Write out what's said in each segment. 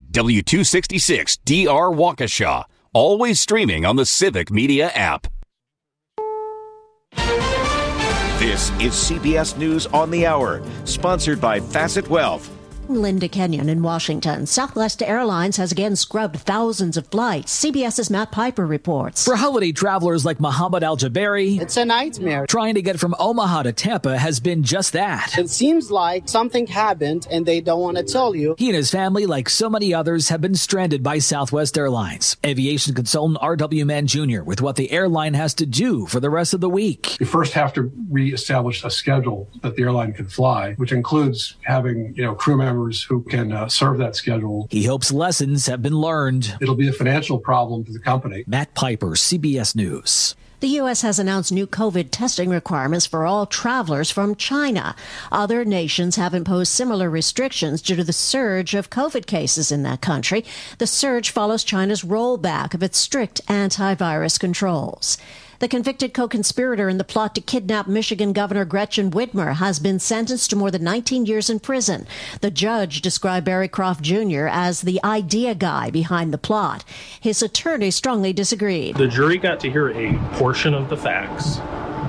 W266DR Waukesha. Always streaming on the Civic Media app. This is CBS News on the Hour, sponsored by Facet Wealth. Linda Kenyon in Washington. Southwest Airlines has again scrubbed thousands of flights. CBS's Matt Piper reports. For holiday travelers like Mohammed Al-Jabari, it's a nightmare. Trying to get from Omaha to Tampa has been just that. It seems like something happened and they don't want to tell you. He and his family, like so many others, have been stranded by Southwest Airlines. Aviation consultant R.W. Mann Jr. with what the airline has to do for the rest of the week. You first have to reestablish a schedule that the airline can fly, which includes having, crew members who can serve that schedule. He hopes lessons have been learned. It'll be a financial problem to the company. Matt Piper, CBS News. The U.S. has announced new COVID testing requirements for all travelers from China. Other nations have imposed similar restrictions due to the surge of COVID cases in that country. The surge follows China's rollback of its strict antivirus controls. The convicted co-conspirator in the plot to kidnap Michigan Governor Gretchen Whitmer has been sentenced to more than 19 years in prison. The judge described Barry Croft Jr. as the idea guy behind the plot. His attorney strongly disagreed. The jury got to hear a portion of the facts.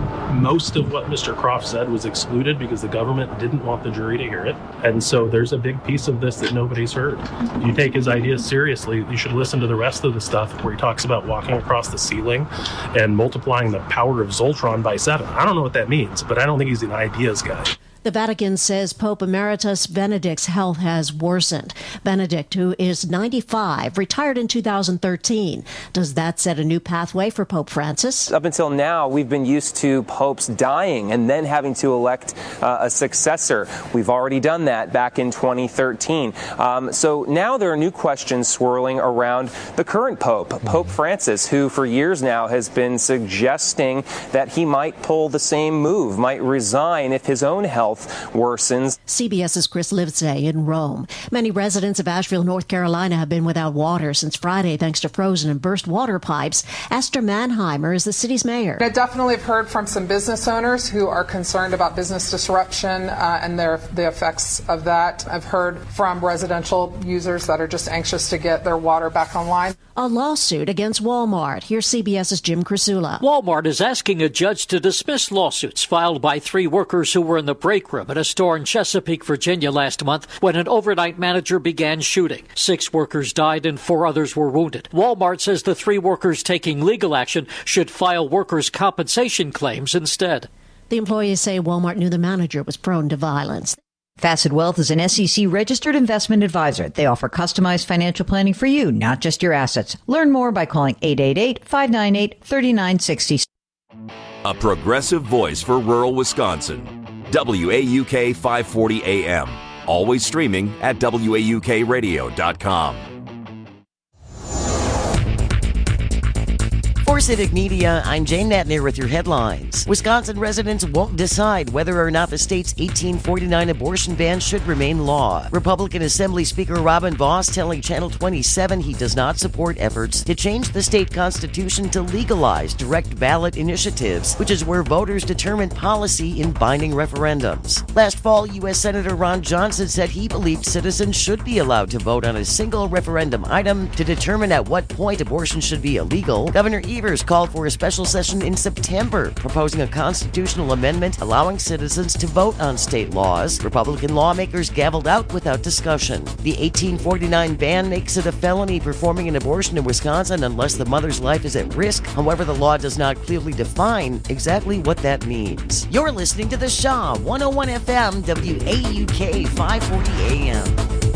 Most of what Mr. Croft said was excluded because the government didn't want the jury to hear it. And so there's a big piece of this that nobody's heard. If you take his ideas seriously, you should listen to the rest of the stuff where he talks about walking across the ceiling and multiplying the power of Zoltron by 7. I don't know what that means, but I don't think he's an ideas guy. The Vatican says Pope Emeritus Benedict's health has worsened. Benedict, who is 95, retired in 2013. Does that set a new pathway for Pope Francis? Up until now, we've been used to popes dying and then having to elect a successor. We've already done that back in 2013. So now there are new questions swirling around the current pope, Pope Francis, who for years now has been suggesting that he might pull the same move, might resign if his own health worsens. CBS's Chris Livesay in Rome. Many residents of Asheville, North Carolina have been without water since Friday thanks to frozen and burst water pipes. Esther Mannheimer is the city's mayor. I definitely have heard from some business owners who are concerned about business disruption and the effects of that. I've heard from residential users that are just anxious to get their water back online. A lawsuit against Walmart. Here's CBS's Jim Crisula. Walmart is asking a judge to dismiss lawsuits filed by 3 workers who were in the break room at a store in Chesapeake, Virginia last month when an overnight manager began shooting. 6 workers died and 4 others were wounded. Walmart says the 3 workers taking legal action should file workers' compensation claims instead. The employees say Walmart knew the manager was prone to violence. Facet Wealth is an SEC-registered investment advisor. They offer customized financial planning for you, not just your assets. Learn more by calling 888-598-3960. A progressive voice for rural Wisconsin. WAUK 540 AM. Always streaming at WAUKradio.com. For Civic Media, I'm Jane Natner with your headlines. Wisconsin residents won't decide whether or not the state's 1849 abortion ban should remain law. Republican Assembly Speaker Robin Vos telling Channel 27 he does not support efforts to change the state constitution to legalize direct ballot initiatives, which is where voters determine policy in binding referendums. Last fall, U.S. Senator Ron Johnson said he believed citizens should be allowed to vote on a single referendum item to determine at what point abortion should be illegal. Governor Evers called for a special session in September, proposing a constitutional amendment allowing citizens to vote on state laws. Republican lawmakers gavelled out without discussion. The 1849 ban makes it a felony performing an abortion in Wisconsin unless the mother's life is at risk. However, the law does not clearly define exactly what that means. You're listening to The Shaw, 101 FM, WAUK 540 AM.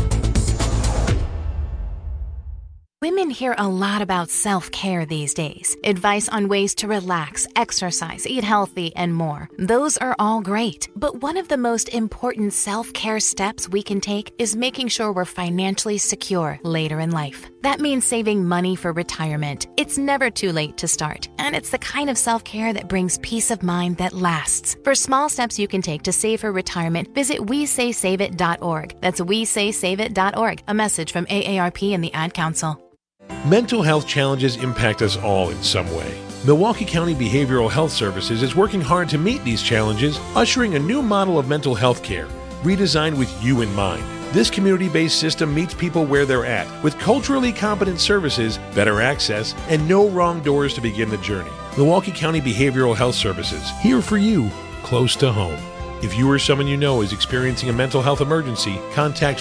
Women hear a lot about self-care these days. Advice on ways to relax, exercise, eat healthy, and more. Those are all great. But one of the most important self-care steps we can take is making sure we're financially secure later in life. That means saving money for retirement. It's never too late to start. And it's the kind of self-care that brings peace of mind that lasts. For small steps you can take to save for retirement, visit WeSaySaveIt.org. That's WeSaySaveIt.org. A message from AARP and the Ad Council. Mental health challenges impact us all in some way. Milwaukee County Behavioral Health Services is working hard to meet these challenges, ushering a new model of mental health care, redesigned with you in mind. This community-based system meets people where they're at, with culturally competent services, better access, and no wrong doors to begin the journey. Milwaukee County Behavioral Health Services, here for you, close to home. If you or someone you know is experiencing a mental health emergency, contact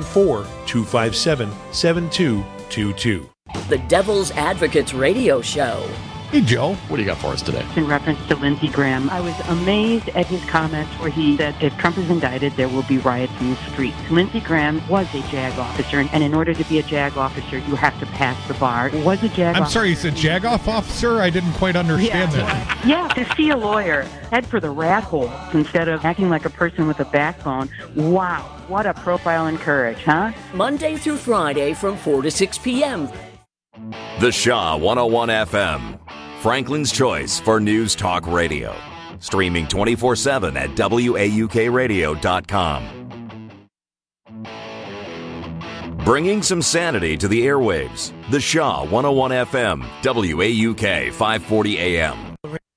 414-257-7222. The Devil's Advocates Radio Show. Hey, Joe, what do you got for us today? In reference to Lindsey Graham, I was amazed at his comments where he said if Trump is indicted, there will be riots in the streets. Lindsey Graham was a JAG officer, and in order to be a JAG officer, you have to pass the bar. Was a JAG I'm sorry, you said JAG-off officer? I didn't quite understand that. Yeah, to see a lawyer head for the rat hole instead of acting like a person with a backbone. Wow, what a profile in courage, huh? Monday through Friday from 4 to 6 p.m. The Shaw 101 FM, Franklin's choice for News Talk Radio. Streaming 24/7 at WAUKradio.com. Bringing some sanity to the airwaves. The Shaw 101 FM, WAUK 540 AM.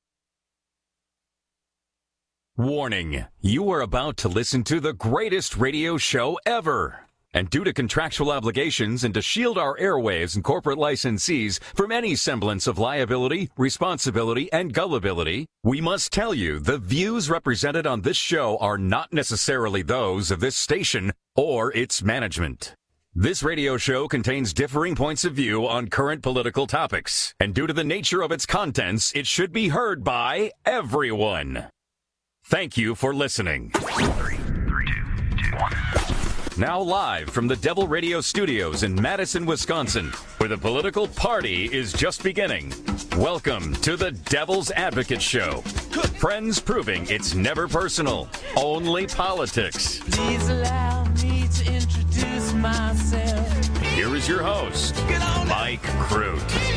Warning, you are about to listen to the greatest radio show ever. And due to contractual obligations and to shield our airwaves and corporate licensees from any semblance of liability, responsibility, and gullibility, we must tell you the views represented on this show are not necessarily those of this station or its management. This radio show contains differing points of view on current political topics, and due to the nature of its contents, it should be heard by everyone. Thank you for listening. 3, 2, 1. Now live from the Devil Radio Studios in Madison, Wisconsin, where the political party is just beginning. Welcome to the Devil's Advocate Show. Friends proving it's never personal, only politics. Please allow me to introduce myself. Here is your host, Mike Crute.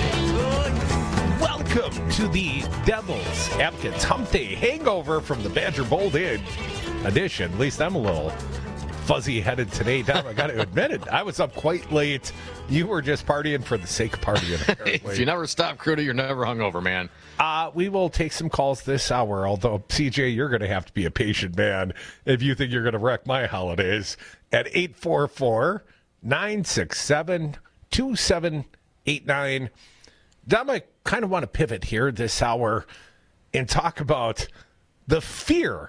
Welcome to the Devil's Advocates Hump Day Hangover from the Badger Bold Inn edition. At least I'm a little fuzzy-headed today, Dom. I got to admit it. I was up quite late. You were just partying for the sake of partying, apparently. If you never stop, Crudy, you're never hungover, man. We will take some calls this hour, although, CJ, you're going to have to be a patient man if you think you're going to wreck my holidays, at 844-967-2789. Dom, I kind of want to pivot here this hour and talk about the fear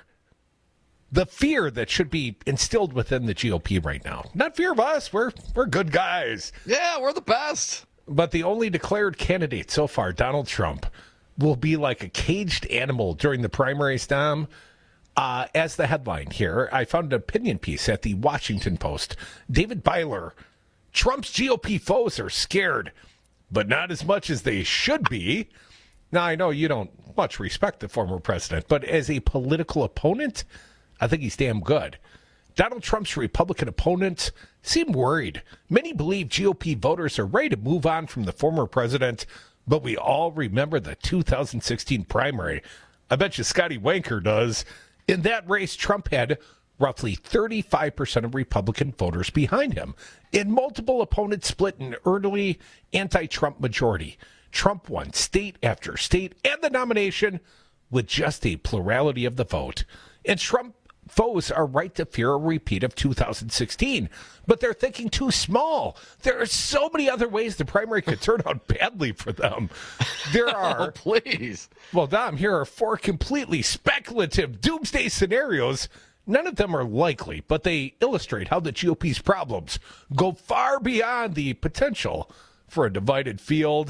that should be instilled within the GOP right now. Not fear of us. We're good guys. Yeah, we're the best. But the only declared candidate so far, Donald Trump, will be like a caged animal during the primaries, Dom. As the headline here, I found an opinion piece at the Washington Post. David Byler, Trump's GOP foes are scared, but not as much as they should be. Now, I know you don't much respect the former president, but as a political opponent, I think he's damn good. Donald Trump's Republican opponents seem worried. Many believe GOP voters are ready to move on from the former president, but we all remember the 2016 primary. I bet you Scotty Wanker does. In that race, Trump had roughly 35% of Republican voters behind him. In multiple opponents split an early anti-Trump majority. Trump won state after state and the nomination with just a plurality of the vote. And Trump foes are right to fear a repeat of 2016, but they're thinking too small. There are so many other ways the primary could turn out badly for them. There are... Oh, please. Well, Dom, here are 4 completely speculative doomsday scenarios. None of them are likely, but they illustrate how the GOP's problems go far beyond the potential for a divided field.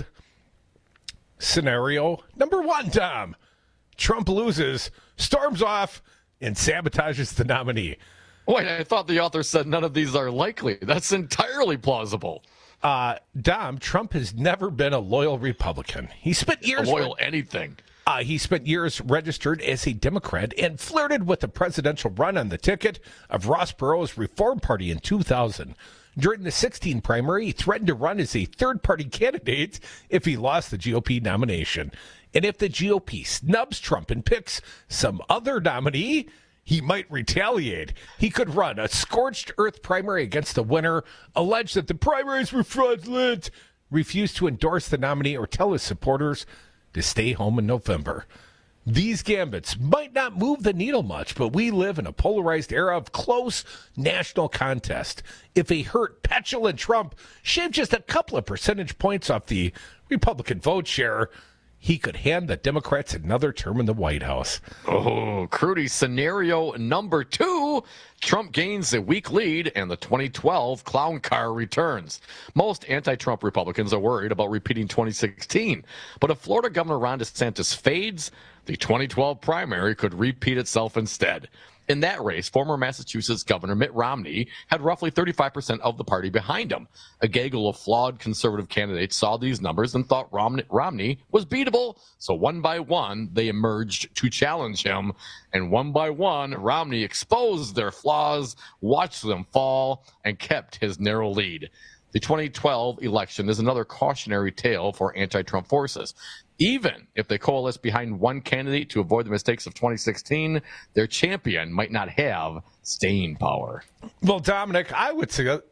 Scenario number 1, Dom. Trump loses, storms off, and sabotages the nominee. Wait, I thought the author said none of these are likely. That's entirely plausible. Dom, Trump has never been a loyal Republican. He spent years... Loyal anything. He spent years registered as a Democrat and flirted with the presidential run on the ticket of Ross Perot's Reform Party in 2000. During the 2016 primary, he threatened to run as a third-party candidate if he lost the GOP nomination. And if the GOP snubs Trump and picks some other nominee, he might retaliate. He could run a scorched earth primary against the winner, allege that the primaries were fraudulent, refuse to endorse the nominee, or tell his supporters to stay home in November. These gambits might not move the needle much, but we live in a polarized era of close national contest. If a hurt, petulant Trump shaved just a couple of percentage points off the Republican vote share, he could hand the Democrats another term in the White House. Oh, Crudy, scenario number 2. Trump gains a weak lead and the 2012 clown car returns. Most anti-Trump Republicans are worried about repeating 2016. But if Florida Governor Ron DeSantis fades, the 2012 primary could repeat itself instead. In that race, former Massachusetts Governor Mitt Romney had roughly 35% of the party behind him. A gaggle of flawed conservative candidates saw these numbers and thought Romney was beatable. So one by one, they emerged to challenge him. And one by one, Romney exposed their flaws, watched them fall, and kept his narrow lead. The 2012 election is another cautionary tale for anti-Trump forces. Even if they coalesce behind one candidate to avoid the mistakes of 2016, their champion might not have staying power. Well, Dominic, I would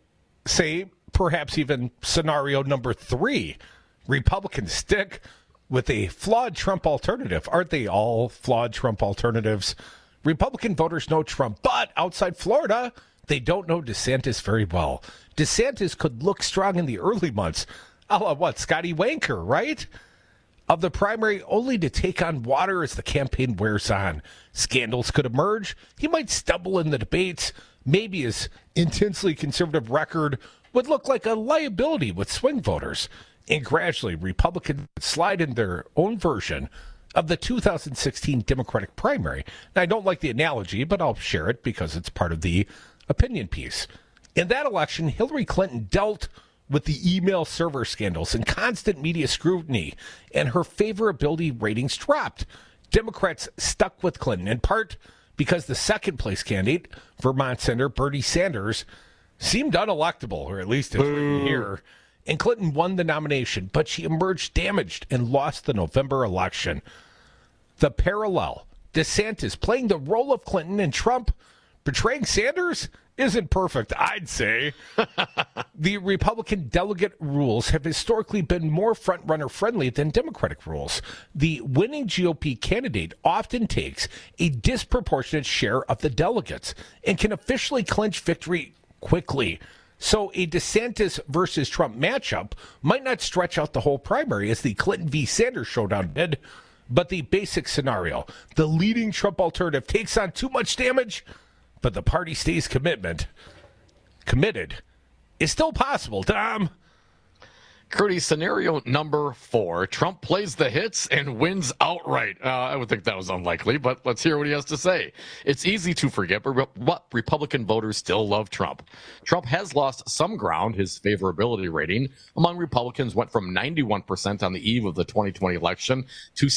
say perhaps even scenario number 3. Republicans stick with a flawed Trump alternative. Aren't they all flawed Trump alternatives? Republican voters know Trump, but outside Florida, they don't know DeSantis very well. DeSantis could look strong in the early months, a la what, Scotty Wanker, right? Of the primary, only to take on water as the campaign wears on. Scandals could emerge. He might stumble in the debates. Maybe his intensely conservative record would look like a liability with swing voters. And gradually, Republicans slide in their own version of the 2016 Democratic primary. Now, I don't like the analogy, but I'll share it because it's part of the opinion piece. In that election, Hillary Clinton dealt with the email server scandals and constant media scrutiny, and her favorability ratings dropped. Democrats stuck with Clinton, in part because the second-place candidate, Vermont Senator Bernie Sanders, seemed unelectable, or at least it's written here, and Clinton won the nomination, but she emerged damaged and lost the November election. The parallel, DeSantis playing the role of Clinton and Trump betraying Sanders, isn't perfect, I'd say. The Republican delegate rules have historically been more front-runner friendly than Democratic rules. The winning GOP candidate often takes a disproportionate share of the delegates and can officially clinch victory quickly. So a DeSantis versus Trump matchup might not stretch out the whole primary as the Clinton v. Sanders showdown did, but the basic scenario, the leading Trump alternative takes on too much damage, but the party stays committed, is still possible, Dom. Crudy, scenario number 4. Trump plays the hits and wins outright. I would think that was unlikely, but let's hear what he has to say. It's easy to forget, but Republican voters still love Trump. Trump has lost some ground. His favorability rating among Republicans went from 91% on the eve of the 2020 election to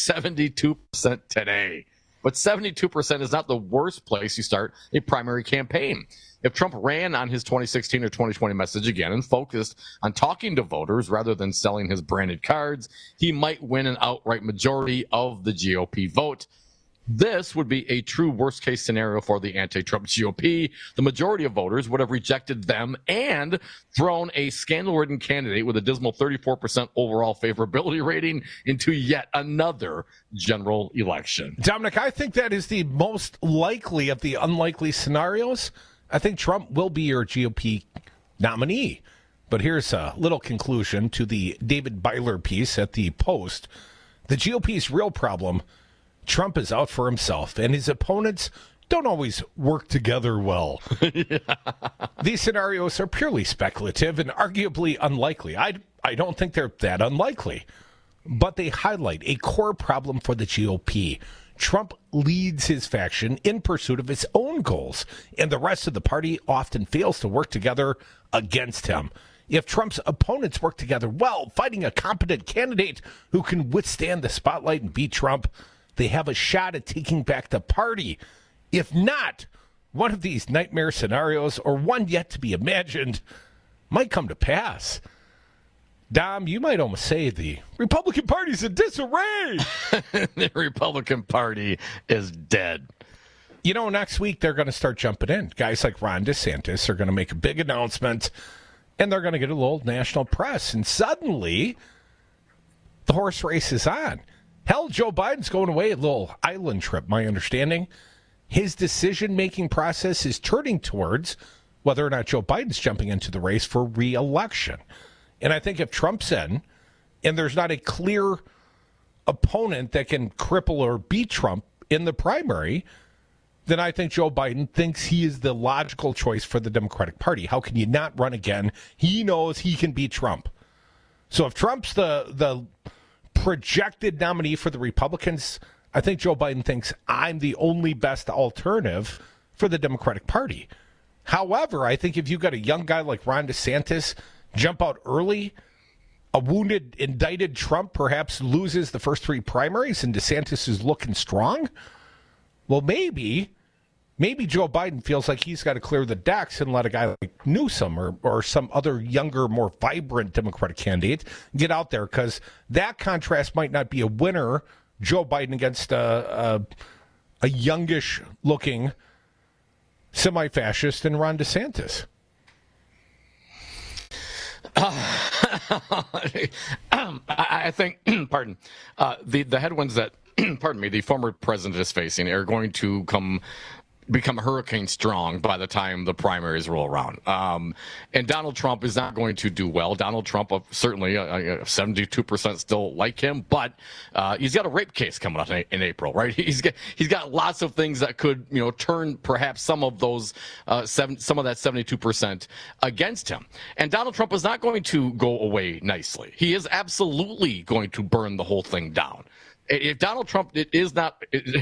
72% today. But 72% is not the worst place you start a primary campaign. If Trump ran on his 2016 or 2020 message again and focused on talking to voters rather than selling his branded cards, he might win an outright majority of the GOP vote. This would be a true worst-case scenario for the anti-Trump GOP. The majority of voters would have rejected them and thrown a scandal-ridden candidate with a dismal 34% overall favorability rating into yet another general election. Dominic, I think that is the most likely of the unlikely scenarios. I think Trump will be your GOP nominee. But here's a little conclusion to the David Byler piece at the Post. The GOP's real problem, Trump is out for himself, and his opponents don't always work together well. Yeah. These scenarios are purely speculative and arguably unlikely. I don't think they're that unlikely, but they highlight a core problem for the GOP. Trump leads his faction in pursuit of his own goals, and the rest of the party often fails to work together against him. If Trump's opponents work together well, fighting a competent candidate who can withstand the spotlight and beat Trump, they have a shot at taking back the party. If not, one of these nightmare scenarios, or one yet to be imagined, might come to pass. Dom, you might almost say the Republican Party's in disarray. The Republican Party is dead. You know, next week they're going to start jumping in. Guys like Ron DeSantis are going to make a big announcement, and they're going to get a little national press. And suddenly, the horse race is on. Hell, Joe Biden's going away, a little island trip, my understanding. His decision-making process is turning towards whether or not Joe Biden's jumping into the race for re-election. And I think if Trump's in, and there's not a clear opponent that can cripple or beat Trump in the primary, then I think Joe Biden thinks he is the logical choice for the Democratic Party. How can you not run again? He knows he can beat Trump. So if Trump's the projected nominee for the Republicans, I think Joe Biden thinks I'm the only best alternative for the Democratic Party. However, I think if you've got a young guy like Ron DeSantis jump out early, a wounded, indicted Trump perhaps loses the first 3 primaries and DeSantis is looking strong, well, maybe Joe Biden feels like he's got to clear the decks and let a guy like Newsom or some other younger, more vibrant Democratic candidate get out there, because that contrast might not be a winner, Joe Biden against a youngish-looking semi-fascist in Ron DeSantis. I think, the headwinds that, the former president is facing are going to become hurricane strong by the time the primaries roll around. And Donald Trump is not going to do well. Donald Trump, certainly 72% still like him, but he's got a rape case coming up in April, right? He's got lots of things that could, turn perhaps some of those some of that 72% against him. And Donald Trump is not going to go away nicely. He is absolutely going to burn the whole thing down. If Donald Trump is not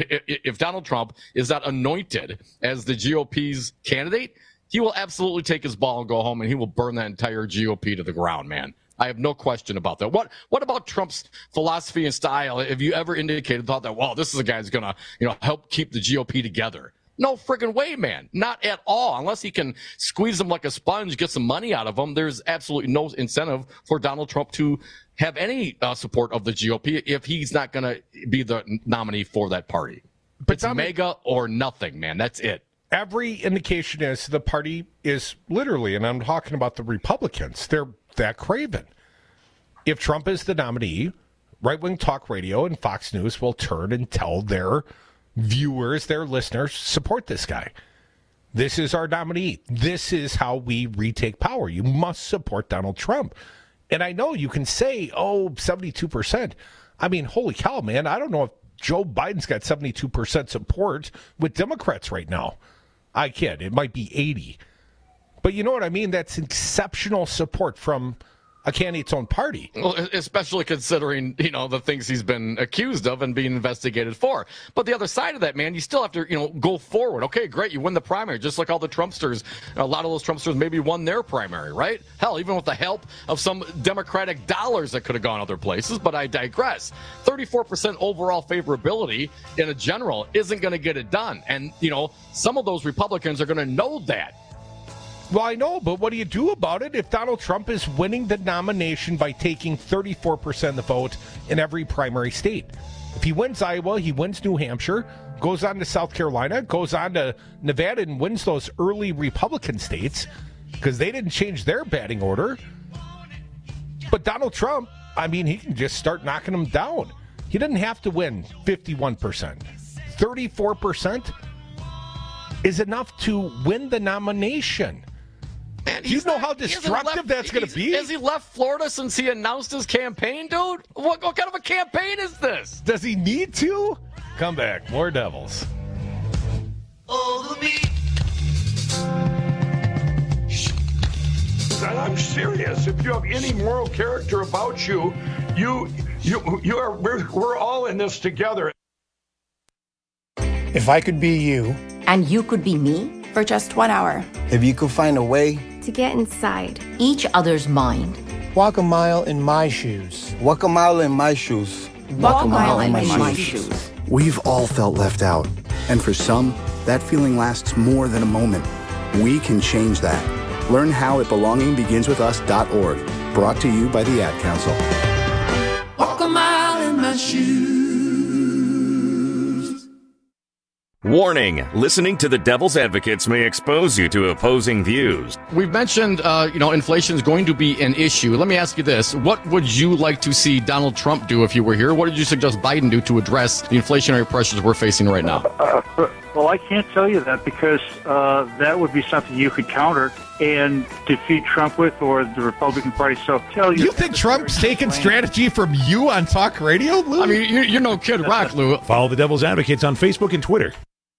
anointed as the GOP's candidate, he will absolutely take his ball and go home, and he will burn that entire GOP to the ground, man. I have no question about that. What about Trump's philosophy and style? Have you ever thought that, well, this is a guy who's going to, help keep the GOP together? No friggin' way, man. Not at all. Unless he can squeeze them like a sponge, get some money out of them, there's absolutely no incentive for Donald Trump to have any support of the GOP if he's not going to be the nominee for that party. But it's mega or nothing, man. That's it. Every indication is the party is literally, and I'm talking about the Republicans, they're that craven. If Trump is the nominee, right-wing talk radio and Fox News will turn and tell their viewers, their listeners, support this guy. This is our nominee. This is how we retake power. You must support Donald Trump. And I know you can say, 72%. I mean, holy cow, man. I don't know if Joe Biden's got 72% support with Democrats right now. I kid. It might be 80. But you know what I mean? That's exceptional support from a candidate's own party. Well, especially considering, the things he's been accused of and being investigated for. But the other side of that, man, you still have to, go forward. Okay, great. You win the primary, just like all the Trumpsters. A lot of those Trumpsters maybe won their primary, right? Hell, even with the help of some Democratic dollars that could have gone other places, but I digress. 34% overall favorability in a general isn't going to get it done. And, some of those Republicans are going to know that. Well, I know, but what do you do about it if Donald Trump is winning the nomination by taking 34% of the vote in every primary state? If he wins Iowa, he wins New Hampshire, goes on to South Carolina, goes on to Nevada and wins those early Republican states because they didn't change their batting order. But Donald Trump, he can just start knocking them down. He doesn't have to win 51%. 34% is enough to win the nomination. Man, do you know how destructive that's going to be? Has he left Florida since he announced his campaign, dude? What kind of a campaign is this? Does he need to? Come back. More Devils. Over me. I'm serious. If you have any moral character about you, we're all in this together. If I could be you. And you could be me? For just 1 hour. If you could find a way to get inside each other's mind. Walk a mile in my shoes. Walk a mile in my shoes. Walk a mile in my shoes. We've all felt left out. And for some, that feeling lasts more than a moment. We can change that. Learn how at belongingbeginswithus.org. Brought to you by the Ad Council. Walk a mile in my shoes. Warning, listening to the Devil's Advocates may expose you to opposing views. We've mentioned, inflation is going to be an issue. Let me ask you this. What would you like to see Donald Trump do if you were here? What did you suggest Biden do to address the inflationary pressures we're facing right now? Well, I can't tell you that because that would be something you could counter and defeat Trump with, or the Republican Party. So tell you. You think Trump's taking strategy from you on talk radio, Lou? I mean, you're no Kid Rock, Lou. Follow the Devil's Advocates on Facebook and Twitter.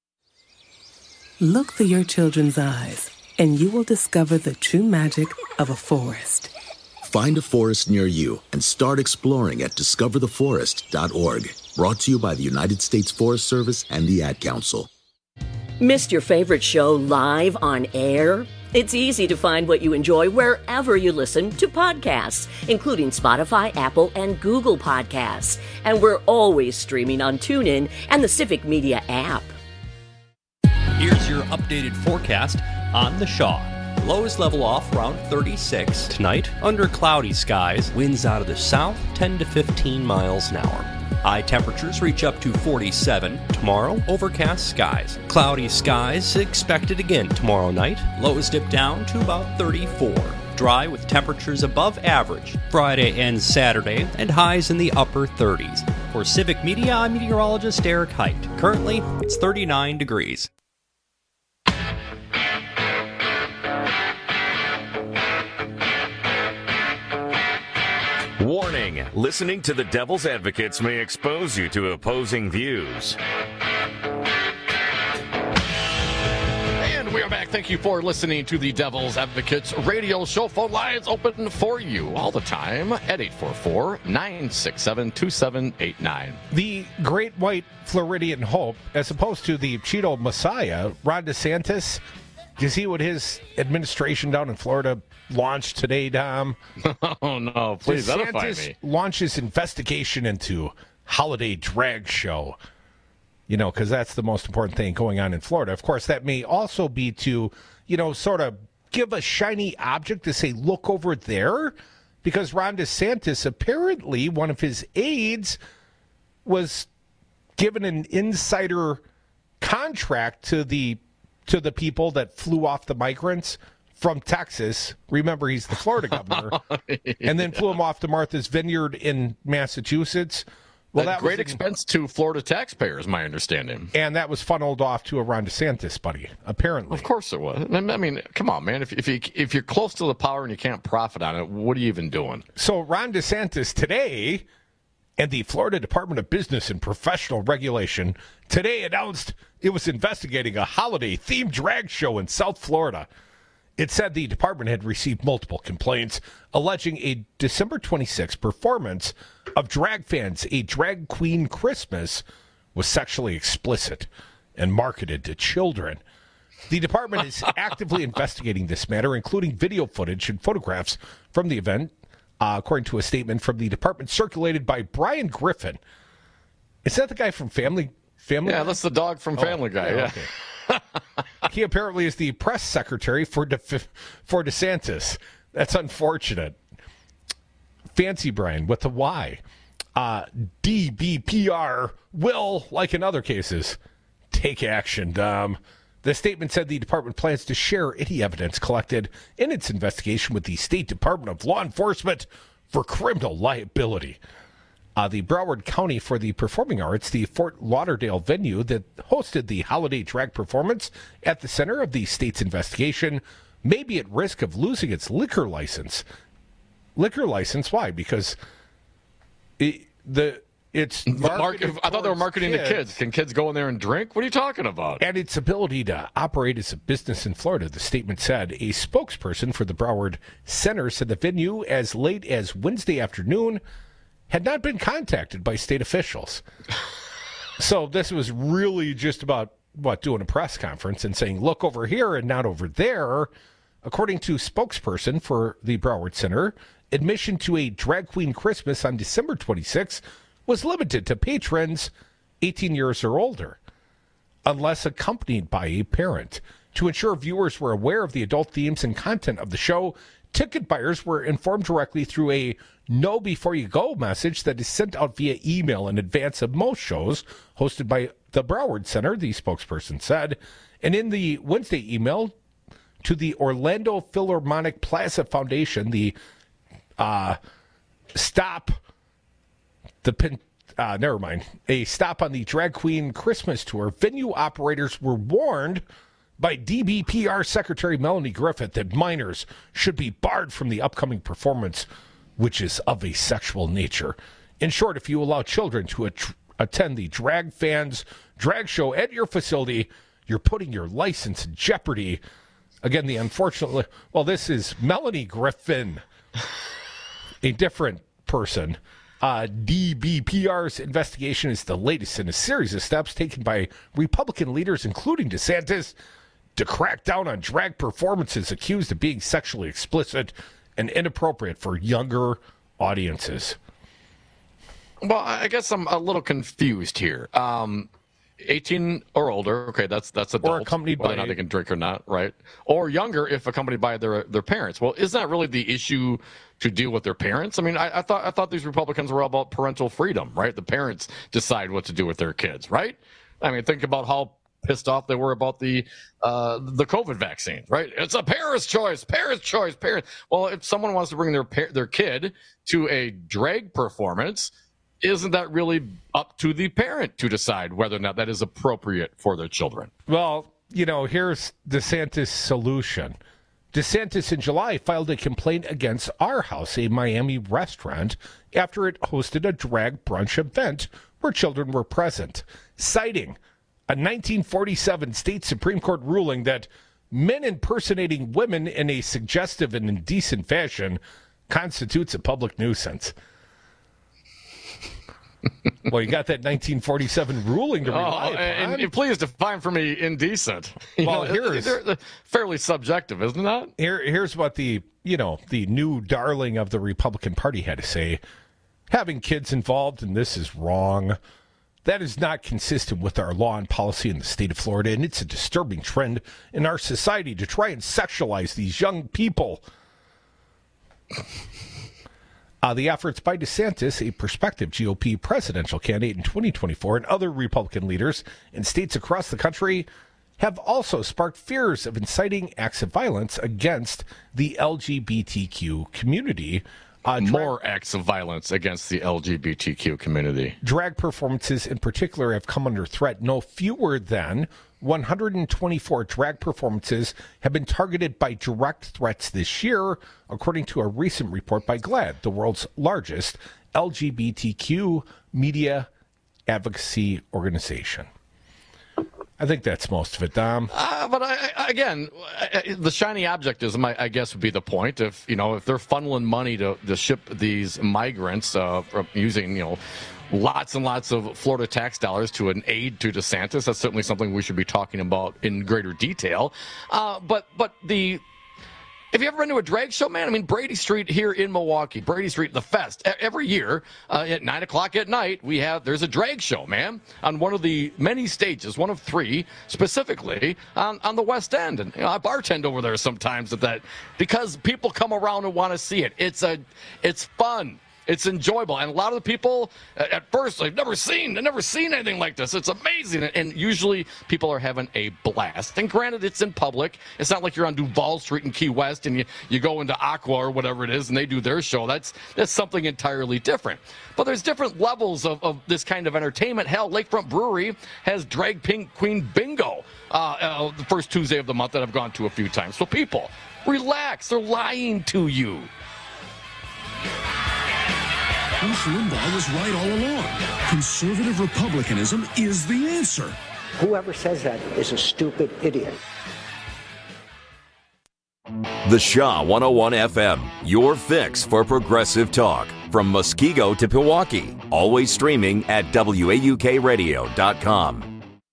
Look through your children's eyes, and you will discover the true magic of a forest. Find a forest near you and start exploring at discovertheforest.org. Brought to you by the United States Forest Service and the Ad Council. Missed your favorite show live on air? It's easy to find what you enjoy wherever you listen to podcasts, including Spotify, Apple, and Google Podcasts. And we're always streaming on TuneIn and the Civic Media app. Here's your updated forecast on the Shaw. Lows level off around 36 tonight. Under cloudy skies, winds out of the south 10 to 15 miles an hour. High temperatures reach up to 47 tomorrow. Overcast skies. Cloudy skies expected again tomorrow night. Lows dip down to about 34. Dry with temperatures above average Friday and Saturday, and highs in the upper 30s. For Civic Media, I'm meteorologist Eric Height. Currently, it's 39 degrees. Warning, listening to the Devil's Advocates may expose you to opposing views. And we are back. Thank you for listening to the Devil's Advocates radio show. Phone lines open for you all the time at 844-967-2789. The Great White Floridian Hope, as opposed to the Cheeto Messiah, Ron DeSantis. Do you see what his administration down in Florida launched today, Dom? Oh, no. Please edify me. Launches investigation into holiday drag show. You know, because that's the most important thing going on in Florida. Of course, that may also be to, sort of give a shiny object to say, look over there. Because Ron DeSantis, apparently, one of his aides was given an insider contract to the people that flew off the migrants from Texas. Remember, he's the Florida governor. And then flew them off to Martha's Vineyard in Massachusetts. Well, that great expense to Florida taxpayers, my understanding. And that was funneled off to a Ron DeSantis buddy, apparently. Of course it was. I mean, come on, man. If you're close to the power and you can't profit on it, what are you even doing? So Ron DeSantis today, and the Florida Department of Business and Professional Regulation today announced it was investigating a holiday-themed drag show in South Florida. It said the department had received multiple complaints alleging a December 26 performance of Drag Fans, a Drag Queen Christmas, was sexually explicit and marketed to children. The department is actively investigating this matter, including video footage and photographs from the event, according to a statement from the department circulated by Brian Griffin. Is that the guy from Family Yeah, that's the dog from Family Guy, yeah. Okay. He apparently is the press secretary for DeSantis. That's unfortunate. Fancy Brian with the Y. DBPR will, like in other cases, take action. The statement said the department plans to share any evidence collected in its investigation with the State Department of Law Enforcement for criminal liability. The Broward County for the Performing Arts, the Fort Lauderdale venue that hosted the holiday drag performance at the center of the state's investigation, may be at risk of losing its liquor license. Liquor license? Why? Because it's I thought they were marketing to kids. Can kids go in there and drink? What are you talking about? And its ability to operate as a business in Florida, the statement said. A spokesperson for the Broward Center said the venue, as late as Wednesday afternoon, had not been contacted by state officials. So this was really just about, doing a press conference and saying, look over here and not over there. According to spokesperson for the Broward Center, admission to a Drag Queen Christmas on December 26 was limited to patrons 18 years or older, unless accompanied by a parent. To ensure viewers were aware of the adult themes and content of the show, Ticket buyers were informed directly through a know before you go message that is sent out via email in advance of most shows hosted by the Broward Center, the spokesperson said. And in the Wednesday email to the Orlando Philharmonic Plaza Foundation, the a stop on the Drag Queen Christmas tour, venue operators were warned by DBPR Secretary Melanie Griffith that minors should be barred from the upcoming performance, which is of a sexual nature. In short, if you allow children to attend the Drag Fans drag show at your facility, you're putting your license in jeopardy. Again, this is Melanie Griffin, a different person. DBPR's investigation is the latest in a series of steps taken by Republican leaders, including DeSantis, to crack down on drag performances accused of being sexually explicit and inappropriate for younger audiences. Well, I guess I'm a little confused here. 18 or older, okay, that's adult. Or accompanied by... whether or not they can drink or not, right? Or younger if accompanied by their parents. Well, isn't that really the issue to deal with their parents? I mean, I thought these Republicans were all about parental freedom, right? The parents decide what to do with their kids, right? I mean, think about how pissed off they were about the COVID vaccine, right? It's a parent's choice. Well, if someone wants to bring their kid to a drag performance, isn't that really up to the parent to decide whether or not that is appropriate for their children? Well, here's DeSantis' solution. DeSantis in July filed a complaint against Our House, a Miami restaurant, after it hosted a drag brunch event where children were present, citing a 1947 state Supreme Court ruling that men impersonating women in a suggestive and indecent fashion constitutes a public nuisance. Well, you got that 1947 ruling to rely upon. And please define for me indecent. Well, they're fairly subjective, isn't that? Here's what the new darling of the Republican Party had to say. Having kids involved in this is wrong. That is not consistent with our law and policy in the state of Florida, and it's a disturbing trend in our society to try and sexualize these young people. The efforts by DeSantis, a prospective GOP presidential candidate in 2024, and other Republican leaders in states across the country have also sparked fears of inciting acts of violence against the LGBTQ community. More acts of violence against the LGBTQ community. Drag performances in particular have come under threat. No fewer than 124 drag performances have been targeted by direct threats this year, according to a recent report by GLAAD, the world's largest LGBTQ media advocacy organization. I think that's most of it, Dom. But again, the shiny object is, I guess, would be the point. If they're funneling money to ship these migrants from using lots and lots of Florida tax dollars to an aid to DeSantis, that's certainly something we should be talking about in greater detail. Have you ever been to a drag show, man? I mean, Brady Street here in Milwaukee, Brady Street, the Fest. Every year at 9 o'clock at night, there's a drag show, man, on one of the many stages, one of three specifically on the West End. And I bartend over there sometimes at that because people come around and want to see it. It's fun. It's enjoyable. And a lot of the people, at first, they've never seen anything like this. It's amazing. And usually people are having a blast. And granted, it's in public. It's not like you're on Duval Street in Key West and you go into Aqua or whatever it is and they do their show. That's something entirely different. But there's different levels of this kind of entertainment. Hell, Lakefront Brewery has Drag Queen Bingo the first Tuesday of the month that I've gone to a few times. So people, relax. They're lying to you. Rush Limbaugh was right all along. Conservative republicanism is the answer. Whoever says that is a stupid idiot. The Shaw 101 FM, your fix for progressive talk. From Muskego to Pewaukee. Always streaming at WAUKradio.com.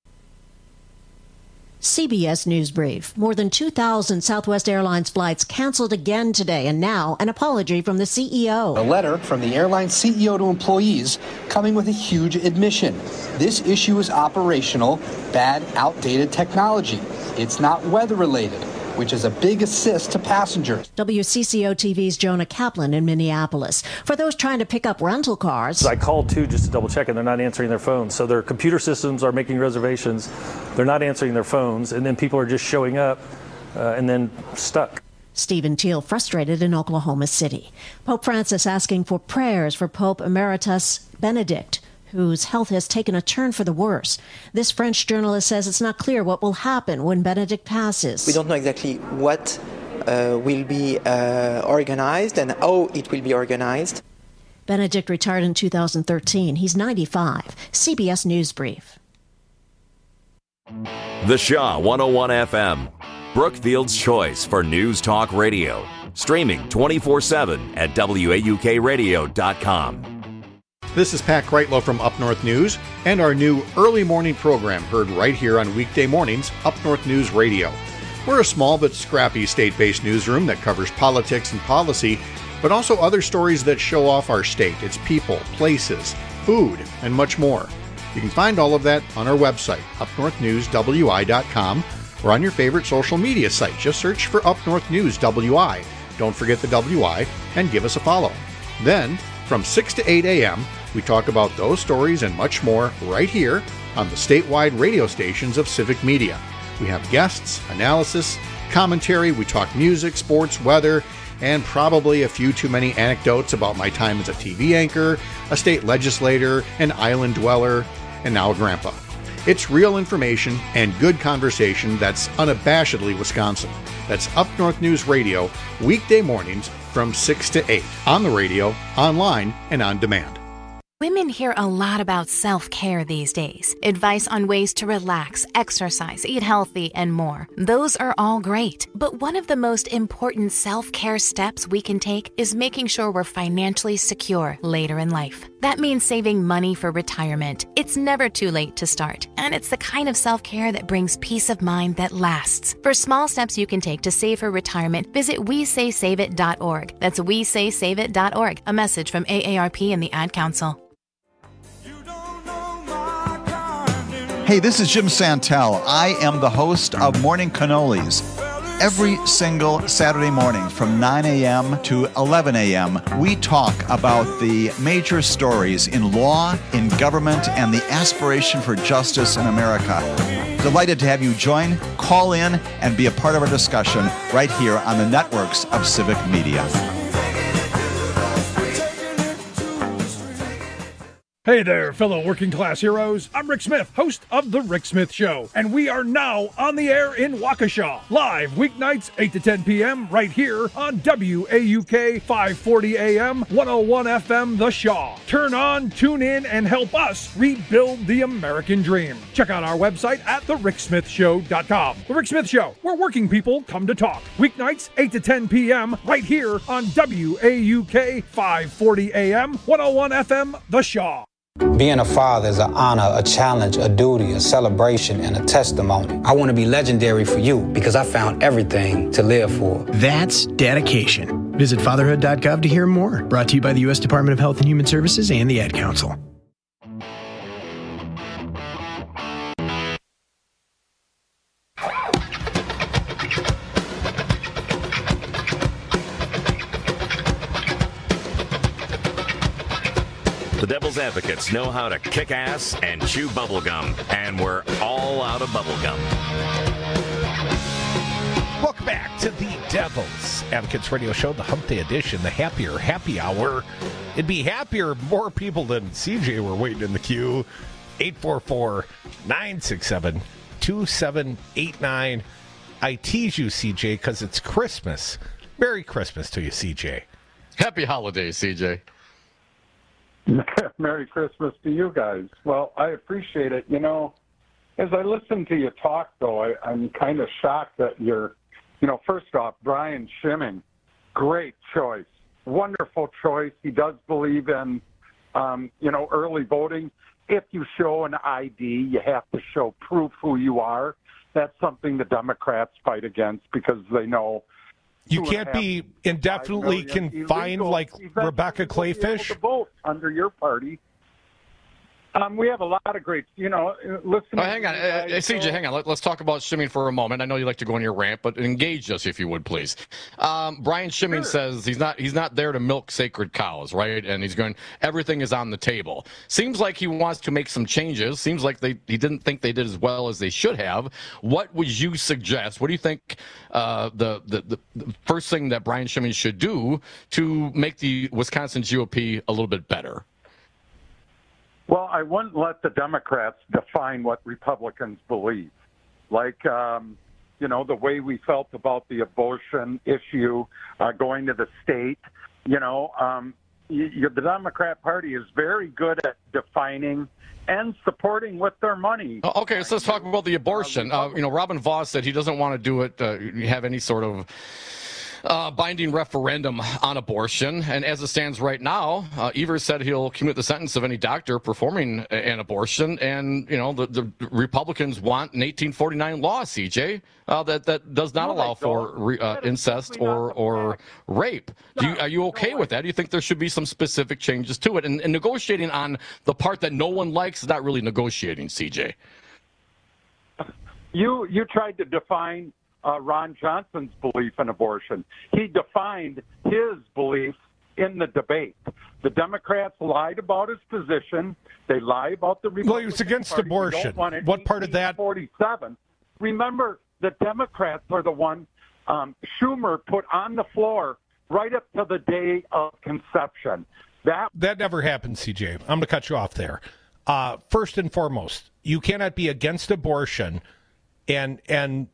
CBS News Brief. More than 2,000 Southwest Airlines flights canceled again today, and now an apology from the CEO. A letter from the airline CEO to employees coming with a huge admission. This issue is operational, bad, outdated technology. It's not weather-related. which is a big assist to passengers. WCCO TV's Jonah Kaplan in Minneapolis. For those trying to pick up rental cars. I called too just to double check, and they're not answering their phones. So their computer systems are making reservations. They're not answering their phones, and then people are just showing up and then stuck. Stephen Teal frustrated in Oklahoma City. Pope Francis asking for prayers for Pope Emeritus Benedict, whose health has taken a turn for the worse. This French journalist says it's not clear what will happen when Benedict passes. We don't know exactly what will be organized and how it will be organized. Benedict retired in 2013. He's 95. CBS News Brief. The Shaw 101 FM, Brookfield's choice for news talk radio. Streaming 24/7 at WAUKradio.com. This is Pat Kreitlow from Up North News and our new early morning program heard right here on weekday mornings, Up North News Radio. We're a small but scrappy state-based newsroom that covers politics and policy, but also other stories that show off our state, its people, places, food, and much more. You can find all of that on our website, upnorthnewswi.com, or on your favorite social media site. Just search for Up North News WI. Don't forget the WI and give us a follow. Then, from 6 to 8 a.m., we talk about those stories and much more right here on the statewide radio stations of Civic Media. We have guests, analysis, commentary, we talk music, sports, weather, and probably a few too many anecdotes about my time as a TV anchor, a state legislator, an island dweller, and now a grandpa. It's real information and good conversation that's unabashedly Wisconsin. That's Up North News Radio, weekday mornings from 6 to 8, on the radio, online, and on demand. Women hear a lot about self-care these days. Advice on ways to relax, exercise, eat healthy, and more. Those are all great. But one of the most important self-care steps we can take is making sure we're financially secure later in life. That means saving money for retirement. It's never too late to start. And it's the kind of self-care that brings peace of mind that lasts. For small steps you can take to save for retirement, visit WeSaySaveIt.org. That's WeSaySaveIt.org. A message from AARP and the Ad Council. Hey, this is Jim Santel. I am the host of Morning Cannolis. Every single Saturday morning from 9 a.m. to 11 a.m., we talk about the major stories in law, in government, and the aspiration for justice in America. Delighted to have you join, call in, and be a part of our discussion right here on the networks of Civic Media. Hey there, fellow working class heroes. I'm Rick Smith, host of The Rick Smith Show, and we are now on the air in Waukesha, live weeknights 8 to 10 p.m. right here on WAUK 540 AM, 101 FM, The Shaw. Turn on, tune in, and help us rebuild the American dream. Check out our website at thericksmithshow.com. The Rick Smith Show, where working people come to talk. Weeknights 8 to 10 p.m. right here on WAUK 540 AM, 101 FM, The Shaw. Being a father is an honor, a challenge, a duty, a celebration, and a testimony. I want to be legendary for you because I found everything to live for. That's dedication. Visit fatherhood.gov to hear more. Brought to you by the U.S. Department of Health and Human Services and the Ad Council. The Devil's Advocates know how to kick ass and chew bubblegum, and we're all out of bubblegum. Welcome back to the Devil's Advocates Radio Show, the Hump Day edition, the happier happy hour. It'd be happier if more people than CJ were waiting in the queue. 844-967-2789. I tease you, CJ, because it's Christmas. Merry Christmas to you, CJ. Happy holidays, CJ. Merry Christmas to you guys. Well, I appreciate it. You know, as I listen to you talk, though, I'm kind of shocked that you're, first off, Brian Schimming, great choice. Wonderful choice. He does believe in, early voting. If you show an ID, you have to show proof who you are. That's something the Democrats fight against because they know you can't be indefinitely confined like Rebecca Clayfish. To vote under your party. We have a lot of great, listen. Hang on. CJ, hang on. Let's talk about shimming for a moment. I know you like to go on your rant, but engage us if you would, please. Brian Shimming says he's not there to milk sacred cows, right? And everything is on the table. Seems like he wants to make some changes. Seems like he didn't think they did as well as they should have. What would you suggest? What do you think the first thing that Brian Shimming should do to make the Wisconsin GOP a little bit better? Well, I wouldn't let the Democrats define what Republicans believe. Like, the way we felt about the abortion issue going to the state. The Democrat Party is very good at defining and supporting with their money. Okay, so let's talk about the abortion. Robin Vos said he doesn't want to do it, have any sort of binding referendum on abortion. And as it stands right now, Evers said he'll commute the sentence of any doctor performing an abortion. And, the Republicans want an 1849 law, CJ, that does not allow for incest or rape. Are you okay with that? Do you think there should be some specific changes to it? And negotiating on the part that no one likes is not really negotiating, CJ. You tried to define Ron Johnson's belief in abortion. He defined his belief in the debate. The Democrats lied about his position. They lie about the Republican Party. Well, he was against abortion. What part of that? 47. Remember, the Democrats are the one Schumer put on the floor right up to the day of conception. That never happened, CJ. I'm going to cut you off there. First and foremost, you cannot be against abortion and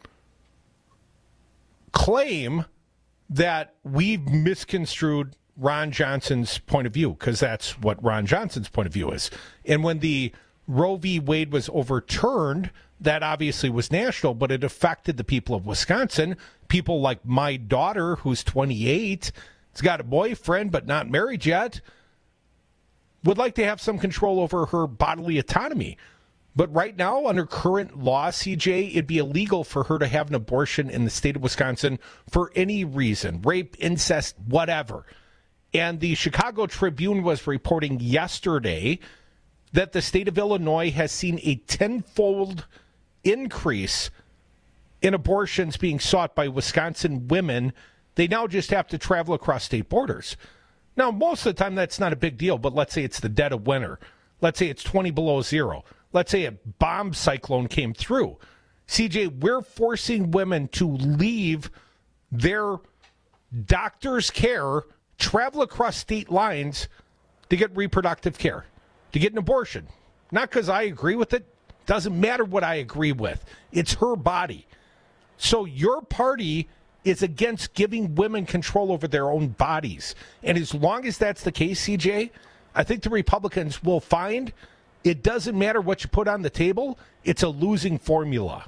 claim that we've misconstrued Ron Johnson's point of view, because that's what Ron Johnson's point of view is. And when the Roe v. Wade was overturned, that obviously was national, but it affected the people of Wisconsin. People like my daughter, who's 28, has got a boyfriend but not married yet, would like to have some control over her bodily autonomy. But right now, under current law, CJ, it'd be illegal for her to have an abortion in the state of Wisconsin for any reason, rape, incest, whatever. And the Chicago Tribune was reporting yesterday that the state of Illinois has seen a tenfold increase in abortions being sought by Wisconsin women. They now just have to travel across state borders. Now, most of the time, that's not a big deal, but let's say it's the dead of winter. Let's say it's 20 below zero. Let's say a bomb cyclone came through. CJ, we're forcing women to leave their doctor's care, travel across state lines to get reproductive care, to get an abortion. Not because I agree with it. Doesn't matter what I agree with. It's her body. So your party is against giving women control over their own bodies. And as long as that's the case, CJ, I think the Republicans will find it doesn't matter what you put on the table. It's a losing formula.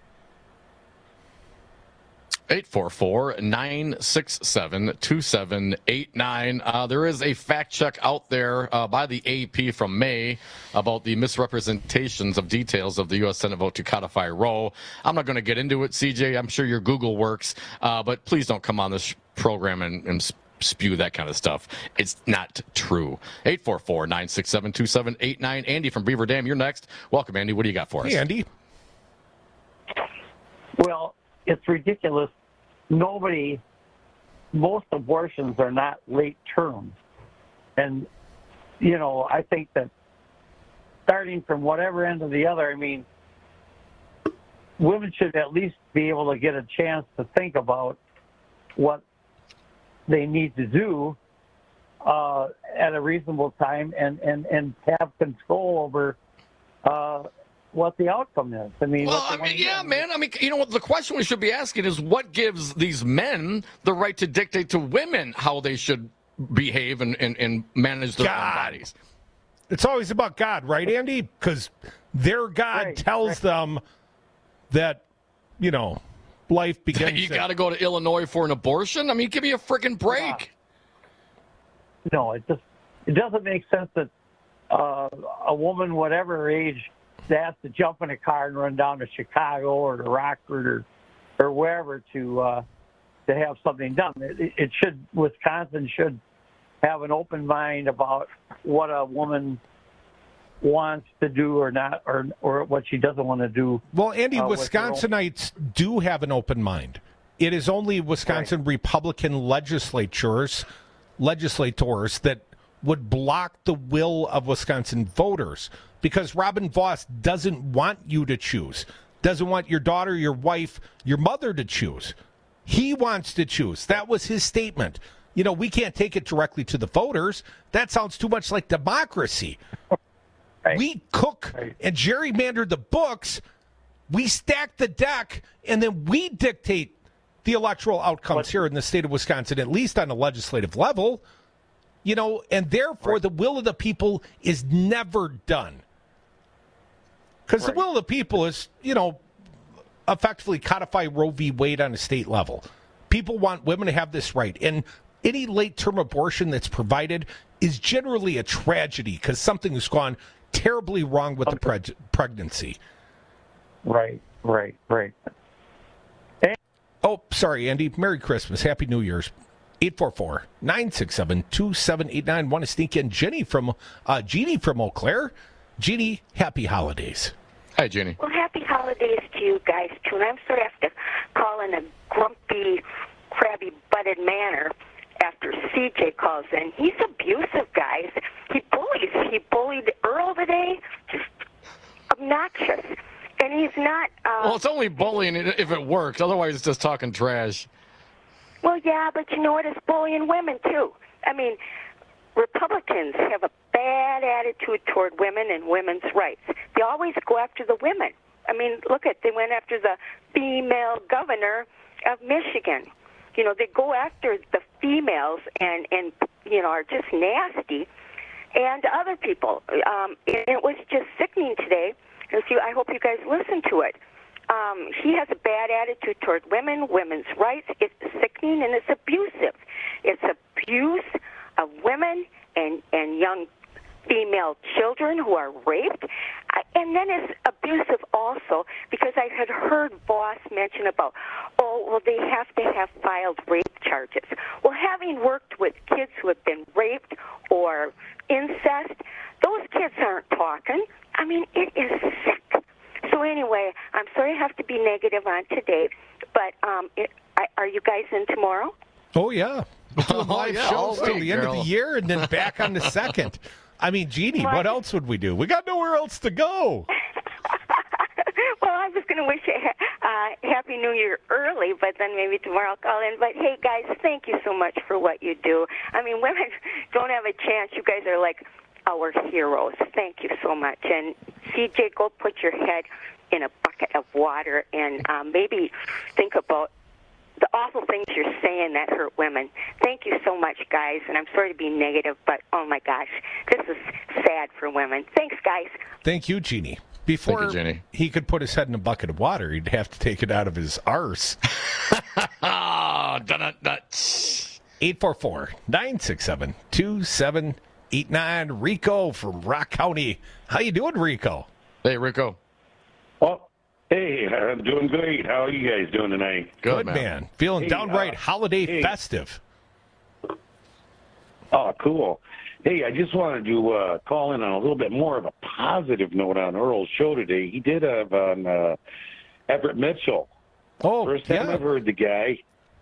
844-967-2789. There is a fact check out there by the AP from May about the misrepresentations of details of the U.S. Senate vote to codify Roe. I'm not going to get into it, CJ. I'm sure your Google works, but please don't come on this program and spew that kind of stuff. It's not true. 844-967-2789. Andy from Beaver Dam, you're next. Welcome, Andy. What do you got for us? Hey, Andy. Well, it's ridiculous. Most abortions are not late term. And, I think that starting from whatever end to the other, women should at least be able to get a chance to think about what they need to do at a reasonable time and have control over what the outcome is. Yeah, man. The question we should be asking is what gives these men the right to dictate to women how they should behave and manage their own bodies? It's always about God, right, Andy? Because their God tells them that, life begins. You got to go to Illinois for an abortion? Give me a freaking break. No, it doesn't make sense that a woman, whatever her age, has to jump in a car and run down to Chicago or to Rockford or wherever to have something done. Wisconsin should have an open mind about what a woman wants to do or not, or what she doesn't want to do. Well, Andy, Wisconsinites do have an open mind. It is only Wisconsin Republican legislators that would block the will of Wisconsin voters, because Robin Vos doesn't want you to choose, doesn't want your daughter, your wife, your mother to choose. He wants to choose. That was his statement. You know, we can't take it directly to the voters. That sounds too much like democracy. Right. We cook and gerrymander the books. We stack the deck, and then we dictate the electoral outcomes here in the state of Wisconsin, at least on a legislative level. You know, and therefore the will of the people is never done. Because the will of the people is, you know, effectively codify Roe v. Wade on a state level. People want women to have this right. And any late-term abortion that's provided is generally a tragedy because something has gone terribly wrong with the pregnancy. Right. Oh, sorry, Andy. Merry Christmas. Happy New Year's. 844-967-2789. Want to sneak in Jeannie from Eau Claire. Jeannie, happy holidays. Hi, Jeannie. Well, happy holidays to you guys, too. And I'm sorry I have to call in a grumpy, crabby-butted manner after CJ calls in. He's abusive, guys. He bullies. He bullied Earl today. Just obnoxious. And he's not... well, it's only bullying if it works. Otherwise, it's just talking trash. Well, yeah, but you know what? It's bullying women, too. I mean, Republicans have a bad attitude toward women and women's rights. They always go after the women. I mean, they went after the female governor of Michigan. You know, they go after the females and you know, are just nasty, and other people. It was just sickening today. And so I hope you guys listen to it. He has a bad attitude toward women, women's rights. It's sickening and it's abusive. It's abuse of women and young female children who are raped. And then it's abusive also because I had heard Voss mention about, they have to have filed rape charges. Well, having worked with kids who have been raped or incest, those kids aren't talking. I mean, it is sick. So anyway, I'm sorry I have to be negative on today, but are you guys in tomorrow? Oh, yeah. We're doing live shows till the end of the year and then back on the 2nd. I mean, Jeannie, what else would we do? We got nowhere else to go. Well, I was going to wish you Happy New Year early, but then maybe tomorrow I'll call in. But, hey, guys, thank you so much for what you do. I mean, women don't have a chance. You guys are like our heroes. Thank you so much. And, CJ, go put your head in a bucket of water and maybe think about the awful things you're saying that hurt women. Thank you so much, guys. And I'm sorry to be negative, but, oh, my gosh, this is sad for women. Thanks, guys. Thank you, Jeannie. Before he could put his head in a bucket of water, he'd have to take it out of his arse. 844-967-2789. Rico from Rock County. How you doing, Rico? Hey, Rico. Oh, hey, I'm doing great. How are you guys doing tonight? Good, man. Feeling downright holiday festive. Oh, cool. Hey, I just wanted to call in on a little bit more of a positive note on Earl's show today. He did have on Everett Mitchell. Oh, First time I've heard the guy.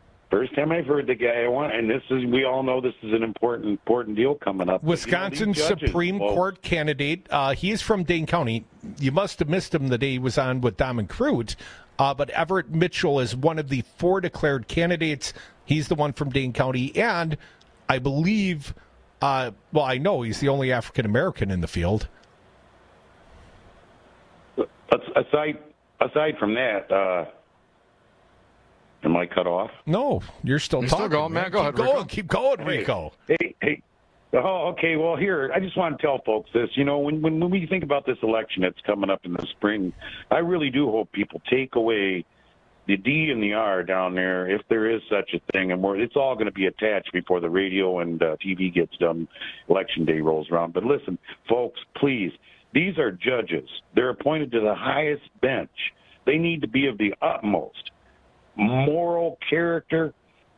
And we all know this is an important deal coming up. Wisconsin Supreme Court candidate. He's from Dane County. You must have missed him the day he was on with Dom and Crute. But Everett Mitchell is one of the 4 declared candidates. He's the one from Dane County. And I believe, I know he's the only African-American in the field. Aside from that, am I cut off? No, you're still talking. Still going, man. Go ahead, Rico. Rico. Keep going, Rico. Hey. Oh, okay. Well, here, I just want to tell folks this. You know, when we think about this election that's coming up in the spring, I really do hope people take away the D and the R down there, if there is such a thing, and it's all going to be attached before the radio and TV gets done, Election Day rolls around. But listen, folks, please, these are judges. They're appointed to the highest bench. They need to be of the utmost moral character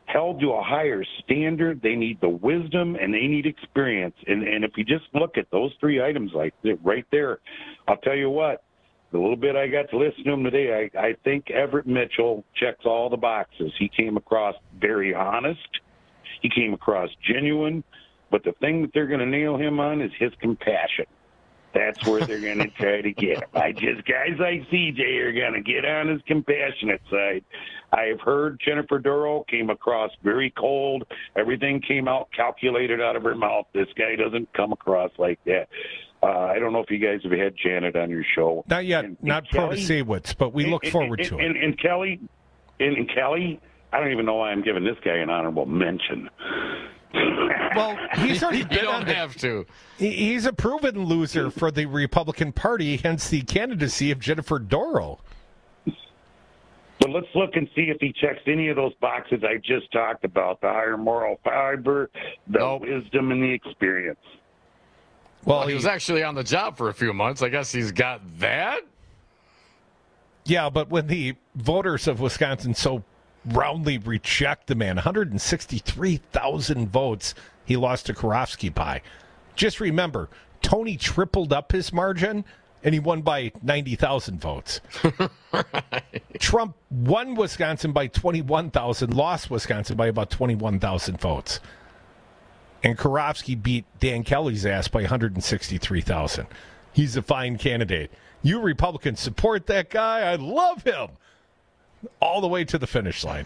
held to a higher standard. They need the wisdom and they need experience. And if you just look at those three items like right there, I'll tell you what, the little bit I got to listen to him today, I think Everett Mitchell checks all the boxes. He came across very honest. He came across genuine. But the thing that they're going to nail him on is his compassion. That's where they're going to try to get him. Guys like CJ are going to get on his compassionate side. I have heard Jennifer Duro came across very cold. Everything came out calculated out of her mouth. This guy doesn't come across like that. I don't know if you guys have had Janet on your show. Not yet. Not Protasewicz, but we look forward to it. And Kelly, I don't even know why I'm giving this guy an honorable mention. Well, he's already been on the, He's a proven loser for the Republican Party, hence the candidacy of Jennifer Duro. But let's look and see if he checks any of those boxes I just talked about: the higher moral fiber, the wisdom, and the experience. Well, he was actually on the job for a few months. I guess he's got that. Yeah, but when the voters of Wisconsin so roundly reject the man, 163,000 votes he lost to Karofsky by. Just remember, Tony tripled up his margin, and he won by 90,000 votes. Right. Trump won Wisconsin by 21,000, lost Wisconsin by about 21,000 votes. And Karofsky beat Dan Kelly's ass by 163,000. He's a fine candidate. You Republicans support that guy. I love him. All the way to the finish line.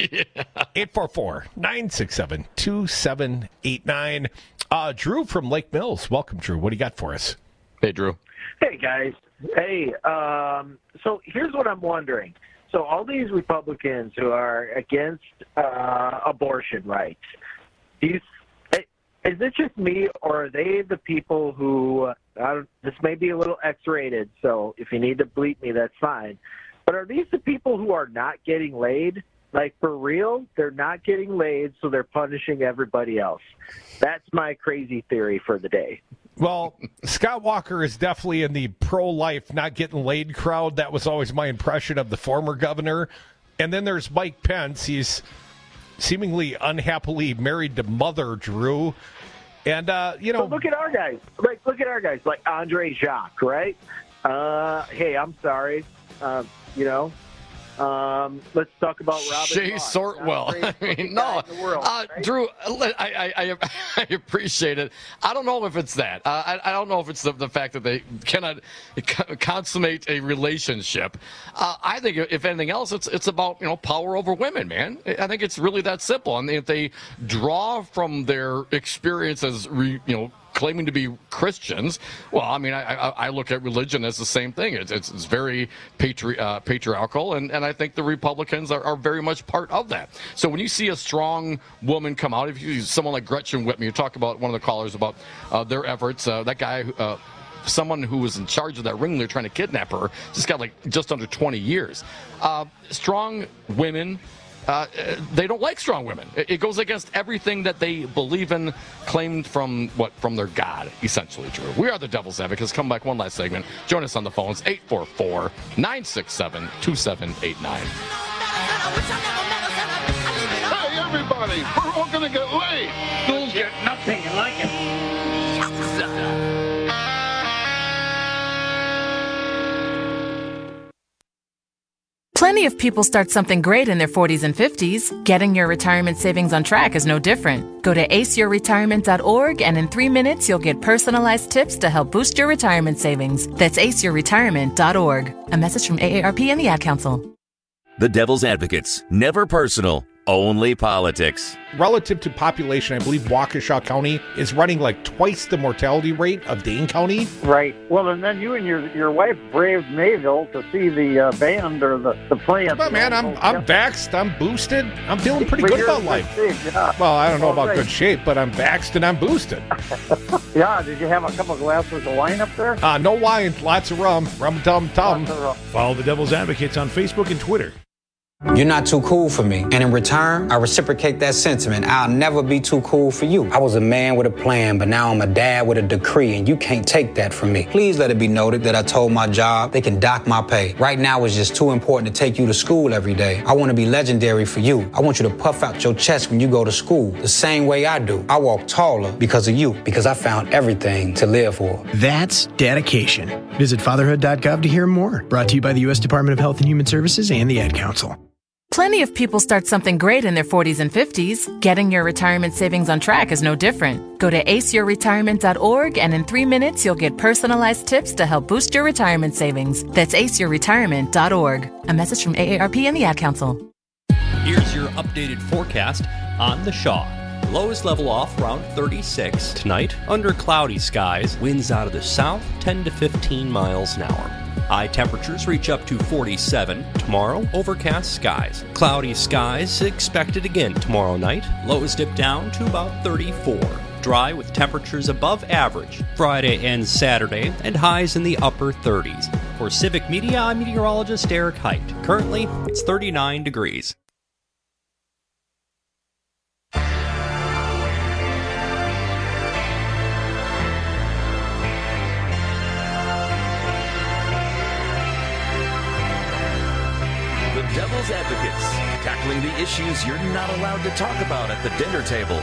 844-967-2789. Drew from Lake Mills. Welcome, Drew. What do you got for us? Hey, Drew. Hey, guys. Hey, so here's what I'm wondering. So all these Republicans who are against abortion rights, is it just me, or are they the people who, this may be a little X-rated, so if you need to bleep me, that's fine. But are these the people who are not getting laid? Like, for real? They're not getting laid, so they're punishing everybody else. That's my crazy theory for the day. Well, Scott Walker is definitely in the pro-life, not getting laid crowd. That was always my impression of the former governor. And then there's Mike Pence. He's seemingly unhappily married to Mother, Drew. And, But look at our guys. Look at our guys, like Andre Jacques, right? Hey, I'm sorry. Let's talk about Robin Shea Ross. Sortwell. I mean, no, right? Drew, I appreciate it. I don't know if it's that. I don't know if it's the fact that they cannot consummate a relationship. I think, if anything else, it's about power over women, man. I think it's really that simple. And if they draw from their experience as claiming to be Christians, well, I mean, I look at religion as the same thing. It's very patriarchal, and I think the Republicans are very much part of that. So when you see a strong woman come out, if you see someone like Gretchen Whitmer, you talk about one of the callers about their efforts, that guy, someone who was in charge of that ringleader trying to kidnap her, just got just under 20 years. Strong women, they don't like strong women. It goes against everything that they believe in, claimed from their God, essentially, Drew. We are the Devil's Advocates. Come back, one last segment. Join us on the phones, 844-967-2789. Hey, everybody, we're all going to get laid. You'll get nothing like it. Plenty of people start something great in their 40s and 50s. Getting your retirement savings on track is no different. Go to aceyourretirement.org, and in 3 minutes, you'll get personalized tips to help boost your retirement savings. That's aceyourretirement.org. A message from AARP and the Ad Council. The Devil's Advocates. Never personal. Only politics. Relative to population, I believe Waukesha County is running like twice the mortality rate of Dane County. Right. Well, and then you and your wife braved Mayville to see the band or the play. But man, I'm vaxxed, I'm boosted, I'm feeling pretty good about life. Well, I don't know about good shape, but I'm vaxxed and I'm boosted. Yeah, did you have a couple of glasses of wine up there? No wine, lots of rum, tum-tum. Follow the Devil's Advocates on Facebook and Twitter. You're not too cool for me. And in return, I reciprocate that sentiment. I'll never be too cool for you. I was a man with a plan, but now I'm a dad with a decree, and you can't take that from me. Please let it be noted that I told my job they can dock my pay. Right now, it's just too important to take you to school every day. I want to be legendary for you. I want you to puff out your chest when you go to school, the same way I do. I walk taller because of you, because I found everything to live for. That's dedication. Visit fatherhood.gov to hear more. Brought to you by the U.S. Department of Health and Human Services and the Ad Council. Plenty of people start something great in their 40s and 50s. Getting your retirement savings on track is no different. Go to aceyourretirement.org, and in 3 minutes, you'll get personalized tips to help boost your retirement savings. That's aceyourretirement.org. A message from AARP and the Ad Council. Here's your updated forecast on the Shaw. Lows level off around 36 tonight. Under cloudy skies, winds out of the south 10 to 15 miles an hour. High temperatures reach up to 47 tomorrow. Overcast skies. Cloudy skies expected again tomorrow night. Lows dip down to about 34. Dry with temperatures above average Friday and Saturday, and highs in the upper 30s. For Civic Media, I'm meteorologist Eric Height. Currently, it's 39 degrees. Devil's Advocates, tackling the issues you're not allowed to talk about at the dinner table.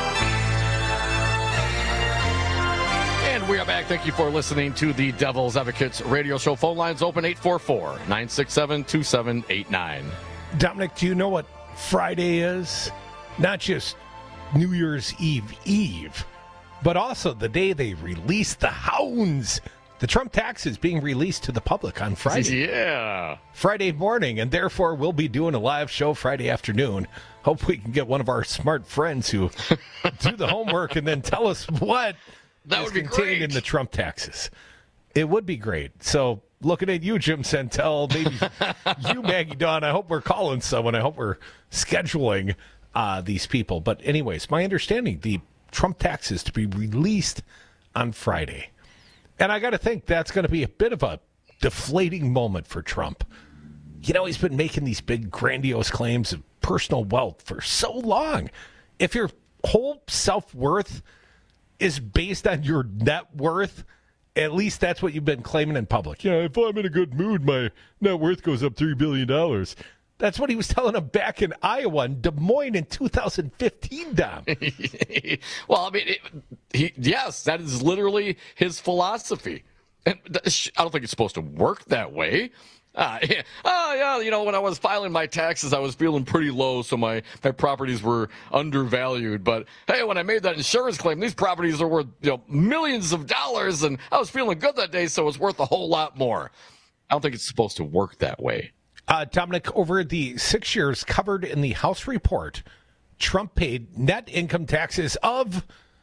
And we are back. Thank you for listening to the Devil's Advocates radio show. Phone lines open 844-967-2789. Dominic, do you know what Friday is? Not just New Year's Eve, but also the day they release the hounds. The Trump tax is being released to the public on Friday. Yeah. Friday morning, and therefore we'll be doing a live show Friday afternoon. Hope we can get one of our smart friends who do the homework and then tell us what is contained in the Trump taxes. It would be great. So looking at you, Jim Santel, maybe you, Maggie Dawn, I hope we're calling someone. I hope we're scheduling these people. But anyways, my understanding, the Trump taxes to be released on Friday. And I got to think that's going to be a bit of a deflating moment for Trump. You know, he's been making these big, grandiose claims of personal wealth for so long. If your whole self-worth is based on your net worth, at least that's what you've been claiming in public. Yeah, if I'm in a good mood, my net worth goes up $3 billion. That's what he was telling them back in Iowa and Des Moines in 2015, Dom. Well, I mean, yes, that is literally his philosophy. And I don't think it's supposed to work that way. Yeah, you know, when I was filing my taxes, I was feeling pretty low, so my properties were undervalued. But hey, when I made that insurance claim, these properties are worth millions of dollars, and I was feeling good that day, so it's worth a whole lot more. I don't think it's supposed to work that way. Dominic, over the 6 years covered in the House report, Trump paid net income taxes of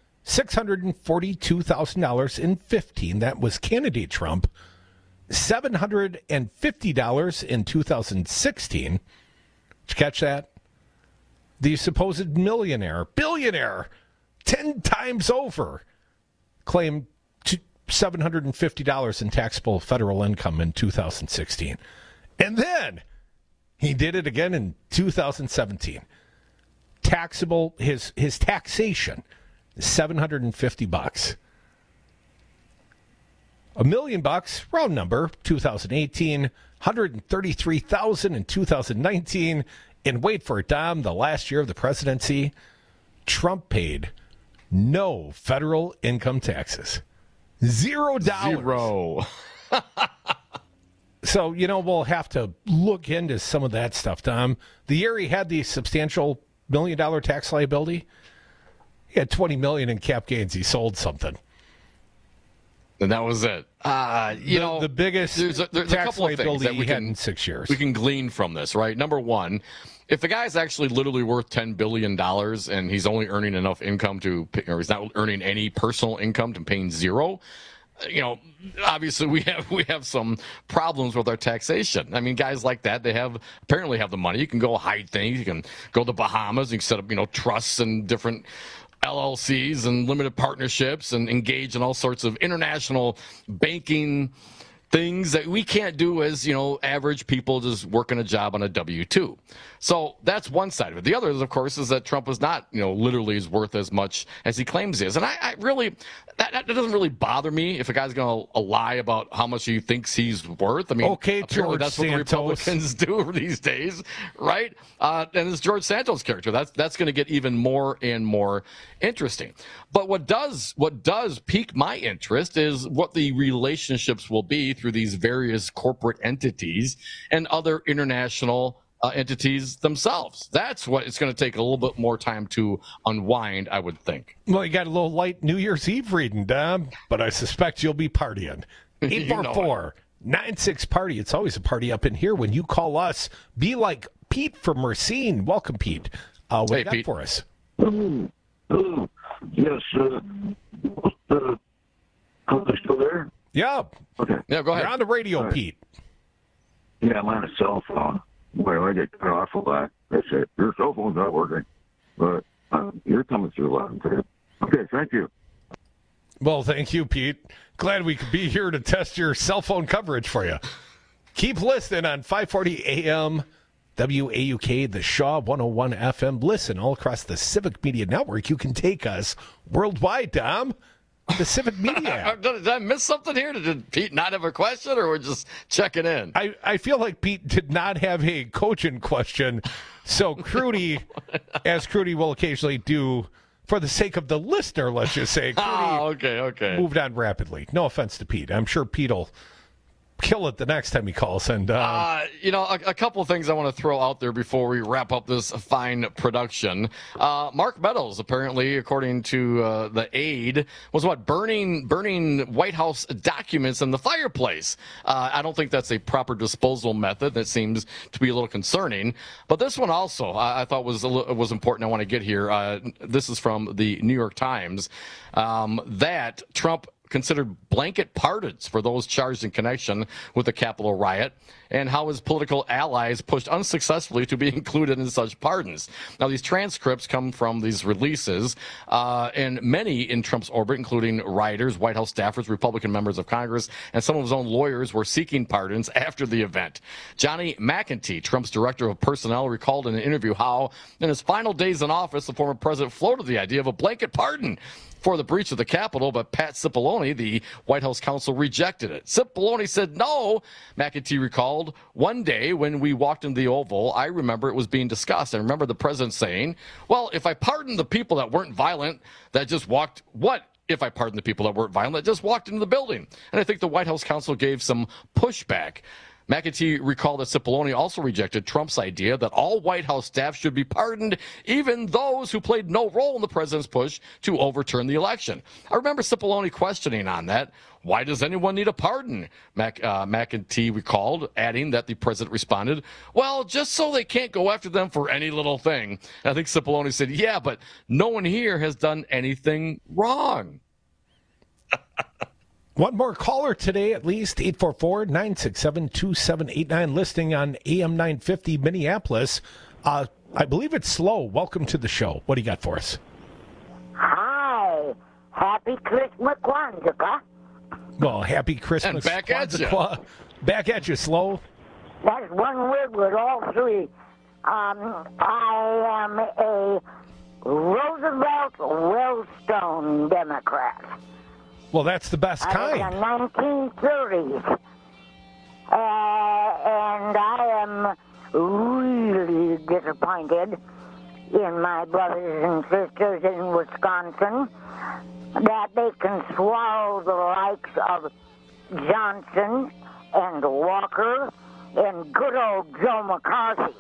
$642,000 in 2015. That was candidate Trump. $750 in 2016. Did you catch that? The supposed billionaire, 10 times over, claimed $750 in taxable federal income in 2016. And then he did it again in 2017. Taxable, his taxation, $750. $1 million, round number, 2018, $133,000 in 2019. And wait for it, Dom, the last year of the presidency, Trump paid no federal income taxes. $0. Zero. So, we'll have to look into some of that stuff, Tom. The year he had the substantial $1 million tax liability, he had $20 million in cap gains. He sold something. And that was it. The biggest there's a couple of things that he had in 6 years. We can glean from this, right? Number one, if the guy's actually literally worth $10 billion and he's only earning enough income or he's not earning any personal income to paying zero, obviously we have some problems with our taxation. I mean, guys like that, they apparently have the money. You can go hide things. You can go to the Bahamas. You can set up, trusts and different LLCs and limited partnerships and engage in all sorts of international banking things that we can't do as, average people just working a job on a W-2. So that's one side of it. The other, of course, is that Trump is not, literally is worth as much as he claims he is. And I really, that doesn't really bother me if a guy's going to lie about how much he thinks he's worth. I mean, okay, George that's Santos. what the Republicans do these days, right? And it's George Santos' character. That's going to get even more and more interesting. But what does pique my interest is what the relationships will be through these various corporate entities and other international entities themselves. That's what it's going to take a little bit more time to unwind, I would think. Well, you got a little light New Year's Eve reading, Dom, but I suspect you'll be partying. 844-96-PARTY. It's always a party up in here when you call us. Be like Pete from Racine. Welcome, Pete. What do you got Pete. for us? Hello. Yes, the company still there? Yeah. Okay. Yeah, go ahead. You're on the radio, All right. Pete. Yeah, I'm on a cell phone. Well, I get cut off a lot. They say, your cell phone's not working. But you're coming through loud and clear. Okay, thank you. Well, thank you, Pete. Glad we could be here to test your cell phone coverage for you. Keep listening on 540 AM, WAUK, the Shaw 101 FM. Listen all across the Civic Media Network. You can take us worldwide, Dom. The Civic Media app. Did I miss something here? Did Pete not have a question, or we're just checking in? I feel like Pete did not have a cogent question. So Crudy, as Crudy will occasionally do, for the sake of the listener, let's just say, Crudy okay. moved on rapidly. No offense to Pete. I'm sure Pete will kill it the next time he calls. And a couple of things I want to throw out there before we wrap up this fine production. Mark Meadows, apparently, according to the aide, was burning White House documents in the fireplace. I don't think that's a proper disposal method. That seems to be a little concerning. But this one also I thought was important. I want to get here. This is from the New York Times, that Trump considered blanket pardons for those charged in connection with the Capitol riot, and how his political allies pushed unsuccessfully to be included in such pardons. Now, these transcripts come from these releases, and many in Trump's orbit, including rioters, White House staffers, Republican members of Congress, and some of his own lawyers were seeking pardons after the event. Johnny McEntee, Trump's director of personnel, recalled in an interview how, in his final days in office, the former president floated the idea of a blanket pardon for the breach of the Capitol, but Pat Cipollone, the White House counsel, rejected it. Cipollone said no. McEntee recalled, one day when we walked into the Oval, I remember it was being discussed. I remember the president saying, well, if I pardon the people that weren't violent, that just walked, what if I pardon the people that weren't violent, that just walked into the building? And I think the White House counsel gave some pushback. McEntee recalled that Cipollone also rejected Trump's idea that all White House staff should be pardoned, even those who played no role in the president's push to overturn the election. I remember Cipollone questioning on that. Why does anyone need a pardon? McEntee recalled, adding that the president responded, well, just so they can't go after them for any little thing. And I think Cipollone said, yeah, but no one here has done anything wrong. One more caller today, at least, 844-967-2789, listing on AM 950 Minneapolis. I believe it's Slow. Welcome to the show. What do you got for us? Hi. Happy Christmas, Kwanzaa. Well, happy Christmas. And back at you. Back at you, Slow. That's one word with all three. I am a Roosevelt Wellstone Democrat. Well, that's the best kind. In the 1930s. And I am really disappointed in my brothers and sisters in Wisconsin that they can swallow the likes of Johnson and Walker and good old Joe McCarthy.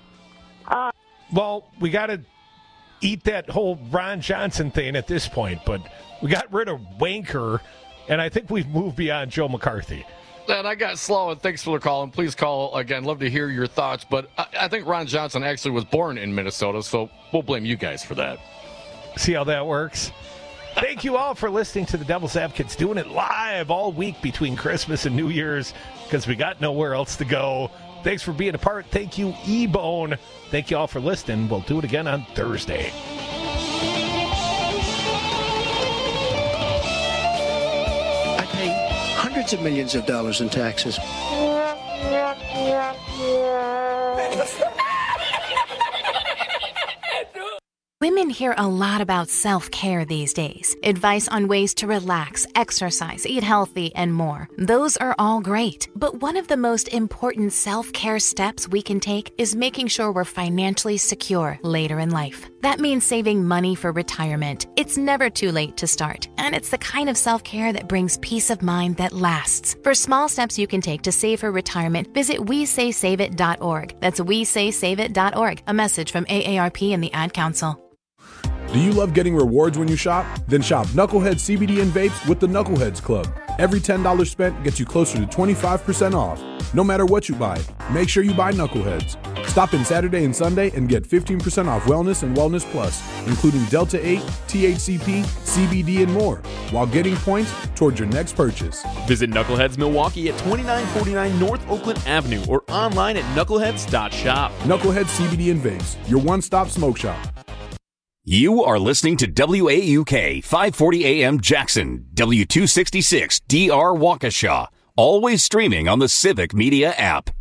Well, we got to eat that whole Ron Johnson thing at this point, but we got rid of Wanker, and I think we've moved beyond Joe McCarthy. And I got Slow, and thanks for the call. And please call again. Love to hear your thoughts. But I think Ron Johnson actually was born in Minnesota, so we'll blame you guys for that. See how that works? Thank you all for listening to the Devil's Advocates, doing it live all week between Christmas and New Year's because we got nowhere else to go. Thanks for being a part. Thank you, E-Bone. Thank you all for listening. We'll do it again on Thursday. I pay hundreds hundreds of millions of dollars in taxes. Women hear a lot about self-care these days. Advice on ways to relax, exercise, eat healthy, and more. Those are all great. But one of the most important self-care steps we can take is making sure we're financially secure later in life. That means saving money for retirement. It's never too late to start, and it's the kind of self-care that brings peace of mind that lasts. For small steps you can take to save for retirement, visit WeSaySaveIt.org. That's WeSaySaveIt.org. A message from AARP and the Ad Council. Do you love getting rewards when you shop? Then shop Knucklehead CBD and vapes with the Knuckleheads Club. Every $10 spent gets you closer to 25% off. No matter what you buy, make sure you buy Knuckleheads. Stop in Saturday and Sunday and get 15% off Wellness and Wellness Plus, including Delta 8, THCP, CBD, and more, while getting points towards your next purchase. Visit Knuckleheads Milwaukee at 2949 North Oakland Avenue or online at knuckleheads.shop. Knucklehead CBD and vapes, your one-stop smoke shop. You are listening to WAUK 540 AM Jackson, W266 DR Waukesha, always streaming on the Civic Media app.